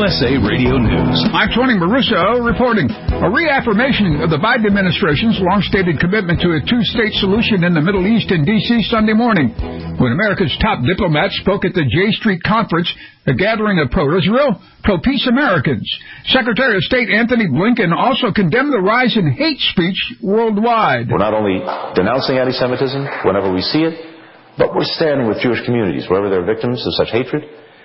USA Radio News. I'm Tony Maruso reporting. A reaffirmation of the Biden administration's long-stated commitment to a two-state solution in the Middle East in D.C. Sunday morning, when America's top diplomats spoke at the J Street Conference, a gathering of pro-Israel, pro-peace Americans. Secretary of State Anthony Blinken also condemned the rise in hate speech worldwide. We're not only denouncing anti-Semitism whenever we see it, but we're standing with Jewish communities wherever they're victims of such hatred,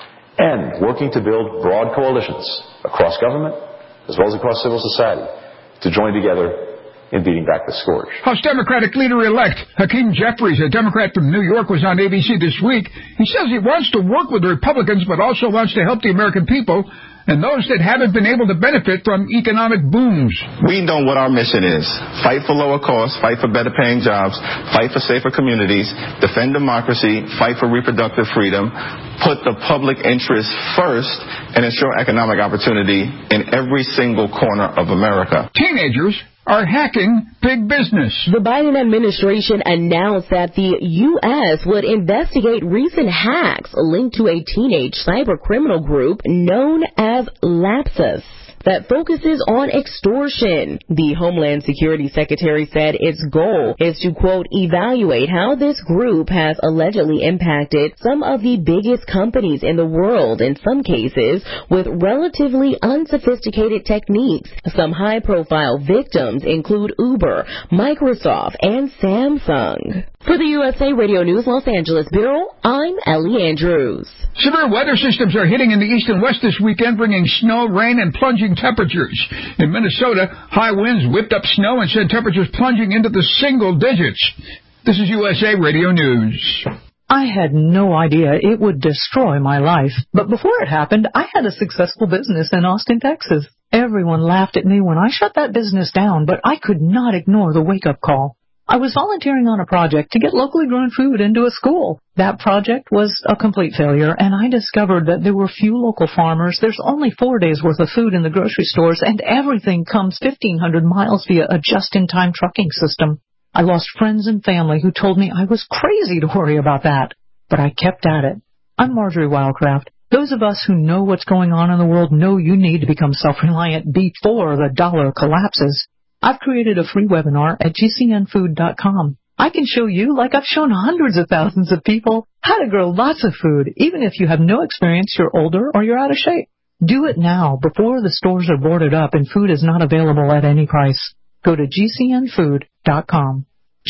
and working to build broad coalitions across government as well as across civil society to join together in beating back the scourge. House Democratic leader-elect Hakeem Jeffries, a Democrat from New York, was on ABC this week. He says he wants to work with the Republicans but also wants to help the American people and those that haven't been able to benefit from economic booms. We know what our mission is. Fight for lower costs, fight for better paying jobs, fight for safer communities, defend democracy, fight for reproductive freedom, put the public interest first, and ensure economic opportunity in every single corner of America. Teenagers are hacking big business. The Biden administration announced that the U.S. would investigate recent hacks linked to a teenage cyber criminal group known as Lapsus that focuses on extortion. The Homeland Security Secretary said its goal is to, quote, evaluate how this group has allegedly impacted some of the biggest companies in the world, in some cases with relatively unsophisticated techniques. Some high-profile victims include Uber, Microsoft, and Samsung. For the USA Radio News Los Angeles Bureau, I'm Ellie Andrews. Severe weather systems are hitting in the east and west this weekend, bringing snow, rain, and plunging temperatures. In Minnesota, high winds whipped up snow and sent temperatures plunging into the single digits. This is USA Radio News. I had no idea it would destroy my life. But before it happened, I had a successful business in Austin, Texas. Everyone laughed at me when I shut that business down, but I could not ignore the wake-up call. I was volunteering on a project to get locally grown food into a school. That project was a complete failure, and I discovered that there were few local farmers. There's only 4 days' worth of food in the grocery stores, and everything comes 1,500 miles via a just-in-time trucking system. I lost friends and family who told me I was crazy to worry about that, but I kept at it. I'm Marjorie Wildcraft. Those of us who know what's going on in the world know you need to become self-reliant before the dollar collapses. I've created a free webinar at gcnfood.com. I can show you, like I've shown hundreds of thousands of people, how to grow lots of food, even if you have no experience, you're older, or you're out of shape. Do it now, before the stores are boarded up and food is not available at any price. Go to gcnfood.com.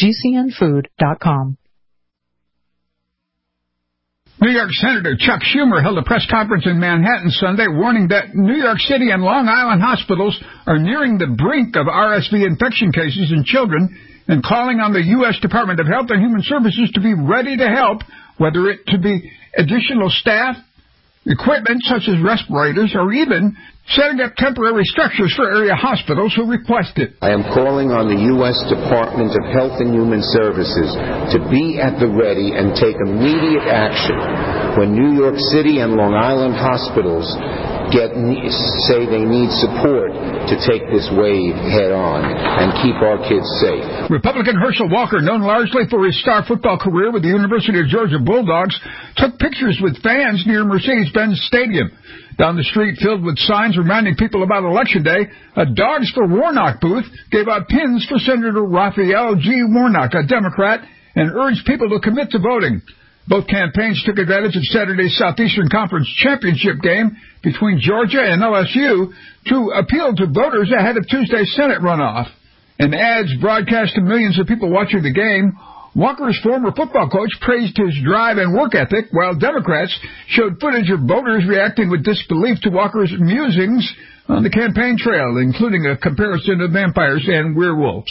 gcnfood.com. New York Senator Chuck Schumer held a press conference in Manhattan Sunday warning that New York City and Long Island hospitals are nearing the brink of RSV infection cases in children and calling on the U.S. Department of Health and Human Services to be ready to help, whether it to be additional staff, equipment such as respirators, or even setting up temporary structures for area hospitals who request it. I am calling on the U.S. Department of Health and Human Services to be at the ready and take immediate action when New York City and Long Island hospitals say they need support to take this wave head on and keep our kids safe. Republican Herschel Walker, known largely for his star football career with the University of Georgia Bulldogs, took pictures with fans near Mercedes-Benz Stadium. Down the street, filled with signs reminding people about Election Day, a Dogs for Warnock booth gave out pins for Senator Raphael G. Warnock, a Democrat, and urged people to commit to voting. Both campaigns took advantage of Saturday's Southeastern Conference championship game between Georgia and LSU to appeal to voters ahead of Tuesday's Senate runoff. In ads broadcast to millions of people watching the game, Walker's former football coach praised his drive and work ethic, while Democrats showed footage of voters reacting with disbelief to Walker's musings on the campaign trail, including a comparison of vampires and werewolves.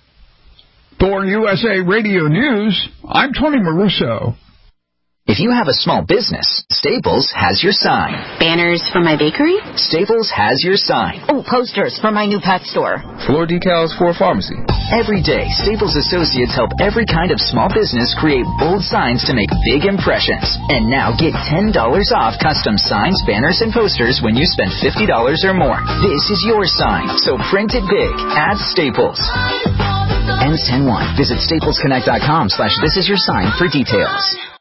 For USA Radio News, I'm Tony Maruso. If you have a small business, Staples has your sign. Banners for my bakery? Staples has your sign. Oh, posters for my new pet store. Floor decals for a pharmacy. Every day, Staples associates help every kind of small business create bold signs to make big impressions. And now get $10 off custom signs, banners, and posters when you spend $50 or more. This is your sign, so print it big at Staples. Ends 10/1. Visit staplesconnect.com/thisisyoursign for details.